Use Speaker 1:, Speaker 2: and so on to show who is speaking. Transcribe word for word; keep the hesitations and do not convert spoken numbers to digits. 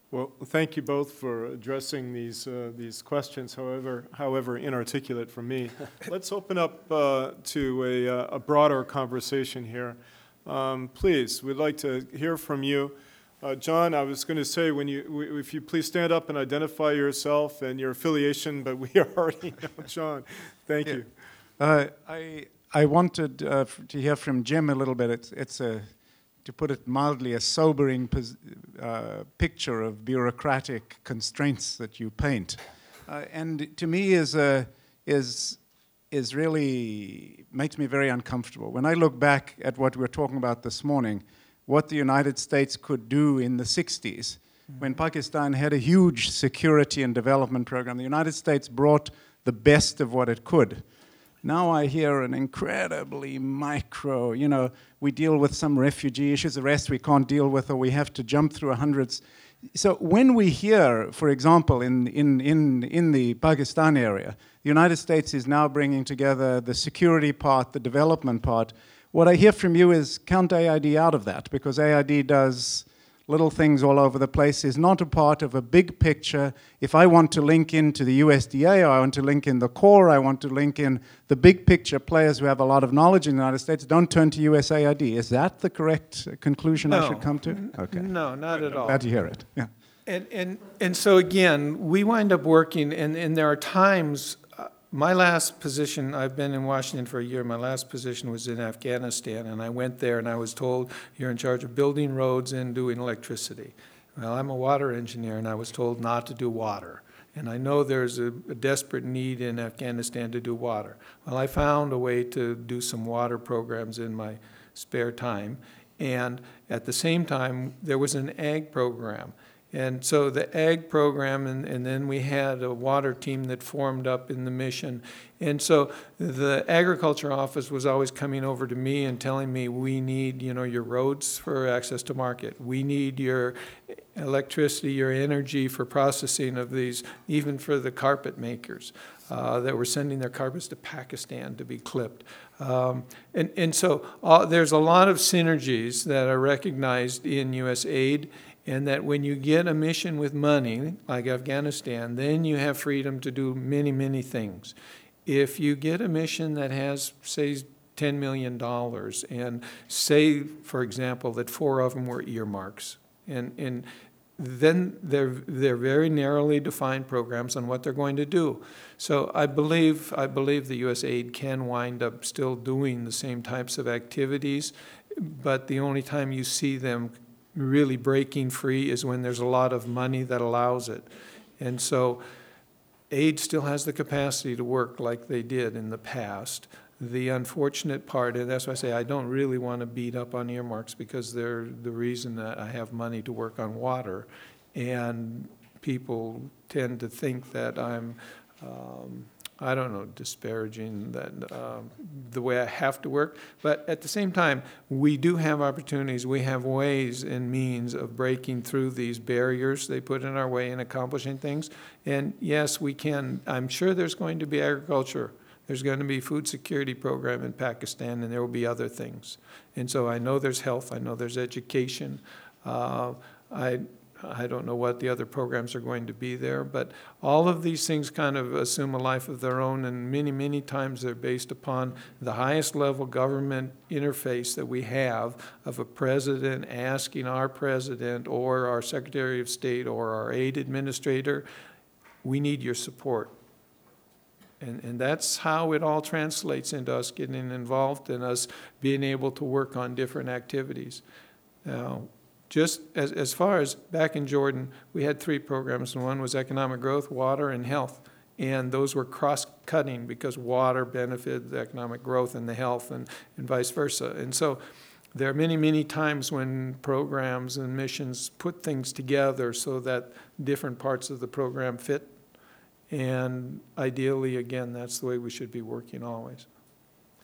Speaker 1: Well, thank you both for addressing these uh, these questions, however however inarticulate for me. Let's open up uh, to a, uh, a broader conversation here. Um, please, we'd like to hear from you. Uh, John, I was going to say, when you, w if you please stand up and identify yourself and your affiliation, but we already know John. Thank
Speaker 2: Yeah.
Speaker 1: you.
Speaker 2: Uh, I I wanted uh, f- to hear from Jim a little bit. It's it's a, to put it mildly, a sobering pos- uh, picture of bureaucratic constraints that you paint, uh, and to me is a is is really makes me very uncomfortable. When I look back at what we were talking about this morning, what the United States could do in the sixties, mm-hmm. when Pakistan had a huge security and development program, the United States brought the best of what it could. Now I hear an incredibly micro, you know, we deal with some refugee issues, the rest we can't deal with, or we have to jump through hundreds. So when we hear, for example, in, in, in, in the Pakistan area, the United States is now bringing together the security part, the development part. What I hear from you is count A I D out of that, because A I D does little things all over the place, is not a part of a big picture. If I want to link into the U S D A, I want to link in the core, I want to link in the big picture players who have a lot of knowledge in the United States, don't turn to U S A I D. Is that the correct conclusion
Speaker 3: No.
Speaker 2: I should come to? Okay.
Speaker 3: No, not at all.
Speaker 2: Glad to hear it. Yeah.
Speaker 3: And, and, and so again, we wind up working, and, and there are times, uh, my last position, I've been in Washington for a year, my last position was in Afghanistan, and I went there and I was told, you're in charge of building roads and doing electricity. Well, I'm a water engineer, and I was told not to do water. And I know there's a, a desperate need in Afghanistan to do water. Well, I found a way to do some water programs in my spare time, and at the same time, there was an ag program. And so the ag program, and, and then we had a water team that formed up in the mission. And so the agriculture office was always coming over to me and telling me, we need, you know, your roads for access to market. We need your electricity, your energy for processing of these, even for the carpet makers uh, that were sending their carpets to Pakistan to be clipped. Um, and, and so uh, there's a lot of synergies that are recognized in U S aid, and that when you get a mission with money, like Afghanistan, then you have freedom to do many, many things. If you get a mission that has, say, ten million dollars, and say, for example, that four of them were earmarks, and, and then they're, they're very narrowly defined programs on what they're going to do. So I believe, I believe the U S aid can wind up still doing the same types of activities, but the only time you see them really breaking free is when there's a lot of money that allows it. And so aid still has the capacity to work like they did in the past. The unfortunate part, and that's why I say I don't really want to beat up on earmarks, because they're the reason that I have money to work on water. And people tend to think that I'm, um, I don't know, disparaging that um, the way I have to work. But at the same time, we do have opportunities. We have ways and means of breaking through these barriers they put in our way and accomplishing things. And yes, we can. I'm sure there's going to be agriculture. There's going to be food security program in Pakistan, and there will be other things. And so I know there's health. I know there's education. Uh, I I don't know what the other programs are going to be there, but all of these things kind of assume a life of their own, and many, many times they're based upon the highest level government interface that we have of a president asking our president or our Secretary of State or our aid administrator, we need your support. And, and that's how it all translates into us getting involved and us being able to work on different activities. Now, just as, as far as back in Jordan, we had three programs, and one was economic growth, water, and health. And those were cross-cutting because water benefited the economic growth and the health, and, and vice versa. And so there are many, many times when programs and missions put things together so that different parts of the program fit. And ideally, again, that's the way we should be working always.